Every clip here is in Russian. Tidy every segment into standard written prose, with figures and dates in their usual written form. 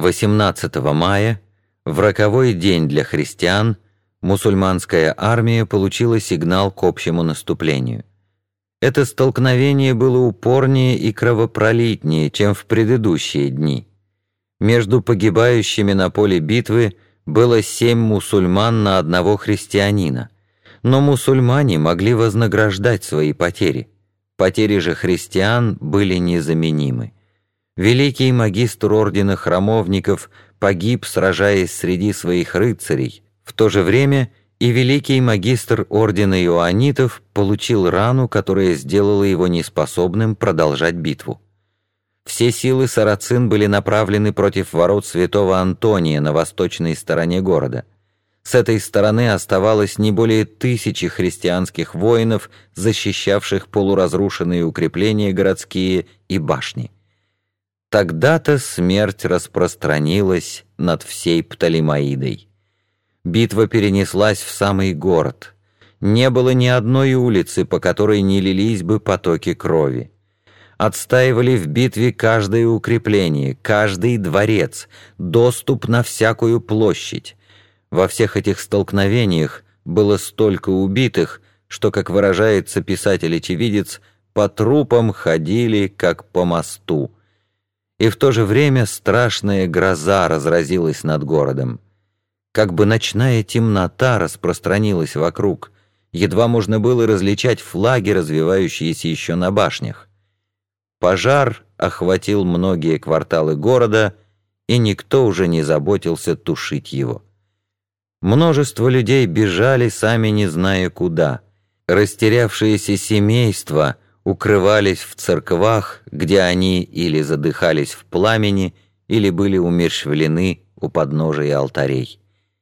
18 мая, в роковой день для христиан, мусульманская армия получила сигнал к общему наступлению. Это столкновение было упорнее и кровопролитнее, чем в предыдущие дни. Между погибающими на поле битвы было 7 мусульман на одного христианина, но мусульмане могли вознаграждать свои потери. Потери же христиан были незаменимы. Великий магистр ордена храмовников погиб, сражаясь среди своих рыцарей. В то же время и великий магистр ордена иоаннитов получил рану, которая сделала его неспособным продолжать битву. Все силы сарацин были направлены против ворот святого Антония на восточной стороне города. С этой стороны оставалось не более 1000 христианских воинов, защищавших полуразрушенные укрепления городские и башни. Тогда-то смерть распространилась над всей Птолемаидой. Битва перенеслась в самый город. Не было ни одной улицы, по которой не лились бы потоки крови. Отстаивали в битве каждое укрепление, каждый дворец, доступ на всякую площадь. Во всех этих столкновениях было столько убитых, что, как выражается писатель-очевидец, по трупам ходили, как по мосту. И в то же время страшная гроза разразилась над городом. Как бы ночная темнота распространилась вокруг, едва можно было различать флаги, развивающиеся еще на башнях. Пожар охватил многие кварталы города, и никто уже не заботился тушить его. Множество людей бежали, сами не зная куда. Растерявшиеся семейства укрывались в церквах, где они или задыхались в пламени, или были умерщвлены у подножия алтарей.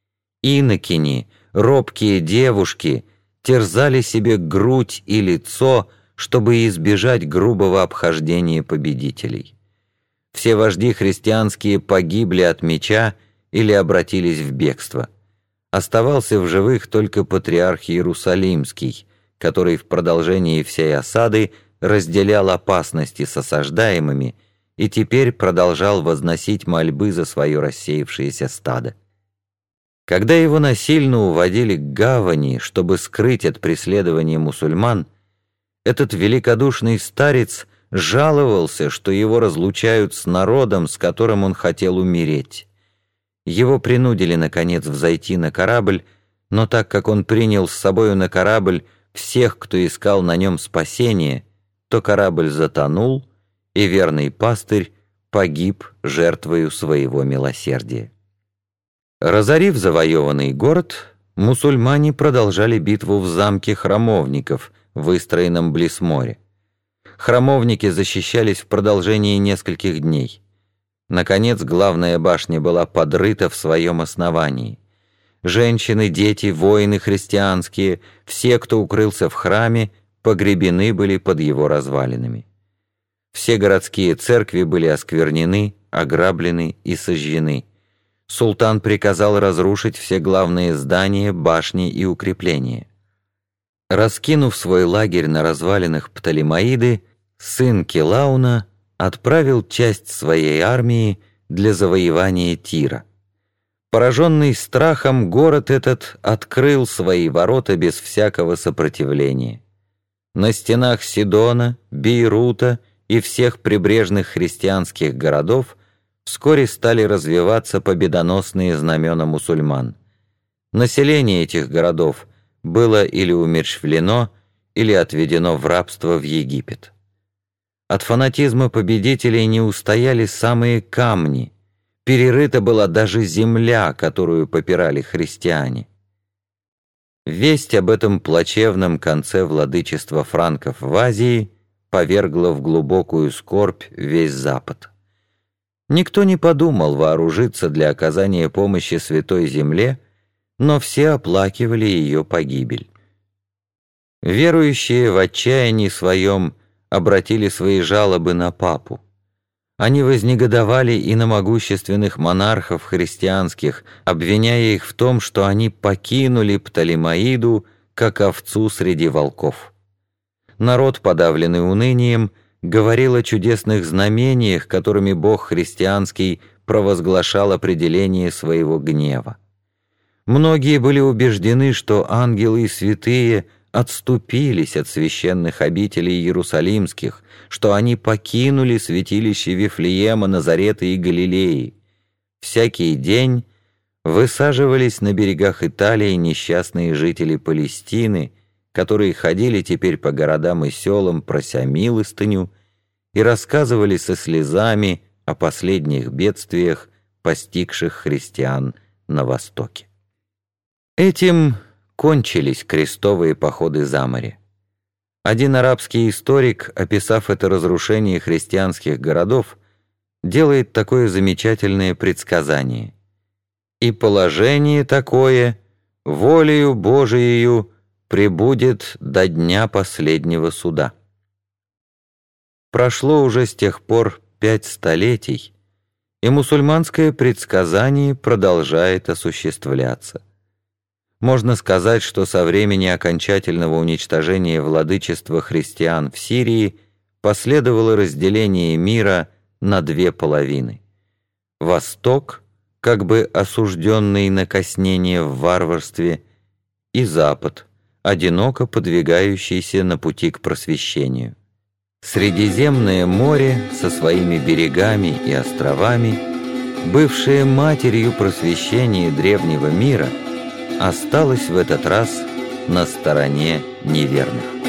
Инокини, робкие девушки терзали себе грудь и лицо, чтобы избежать грубого обхождения победителей. Все вожди христианские погибли от меча или обратились в бегство. Оставался в живых только патриарх Иерусалимский, который в продолжении всей осады разделял опасности с осаждаемыми и теперь продолжал возносить мольбы за свое рассеявшееся стадо. Когда его насильно уводили к гавани, чтобы скрыть от преследования мусульман, этот великодушный старец жаловался, что его разлучают с народом, с которым он хотел умереть. Его принудили, наконец, взойти на корабль, но так как он принял с собою на корабль всех, кто искал на нем спасения, то корабль затонул, и верный пастырь погиб жертвою своего милосердия. Разорив завоеванный город, мусульмане продолжали битву в замке храмовников, выстроенном близ моря. Храмовники защищались в продолжении нескольких дней. Наконец, главная башня была подрыта в своем основании. Женщины, дети, воины христианские, все, кто укрылся в храме, погребены были под его развалинами. Все городские церкви были осквернены, ограблены и сожжены. Султан приказал разрушить все главные здания, башни и укрепления. Раскинув свой лагерь на развалинах Птолемаиды, сын Келауна отправил часть своей армии для завоевания Тира. Пораженный страхом, город этот открыл свои ворота без всякого сопротивления. На стенах Сидона, Бейрута и всех прибрежных христианских городов вскоре стали развиваться победоносные знамена мусульман. Население этих городов было или умерщвлено, или отведено в рабство в Египет. От фанатизма победителей не устояли самые камни, перерыта была даже земля, которую попирали христиане. Весть об этом плачевном конце владычества франков в Азии повергла в глубокую скорбь весь Запад. Никто не подумал вооружиться для оказания помощи Святой Земле, но все оплакивали ее погибель. Верующие в отчаянии своем обратили свои жалобы на папу. Они вознегодовали и на могущественных монархов христианских, обвиняя их в том, что они покинули Птолемаиду, как овцу среди волков. Народ, подавленный унынием, говорил о чудесных знамениях, которыми Бог христианский провозглашал определение своего гнева. Многие были убеждены, что ангелы и святые отступились от священных обителей иерусалимских, что они покинули святилище Вифлеема, Назарета и Галилеи. Всякий день высаживались на берегах Италии несчастные жители Палестины, которые ходили теперь по городам и селам, прося милостыню, и рассказывали со слезами о последних бедствиях, постигших христиан на Востоке. Этим кончились крестовые походы за море. Один арабский историк, описав это разрушение христианских городов, делает такое замечательное предсказание: «И положение такое, волею Божиею, пребудет до дня последнего суда». Прошло уже с тех пор 5 столетий, и мусульманское предсказание продолжает осуществляться. Можно сказать, что со времени окончательного уничтожения владычества христиан в Сирии последовало разделение мира на 2 половины. Восток, как бы осужденный на коснение в варварстве, и Запад, одиноко подвигающийся на пути к просвещению. Средиземное море со своими берегами и островами, бывшее матерью просвещения древнего мира, осталось в этот раз на стороне неверных.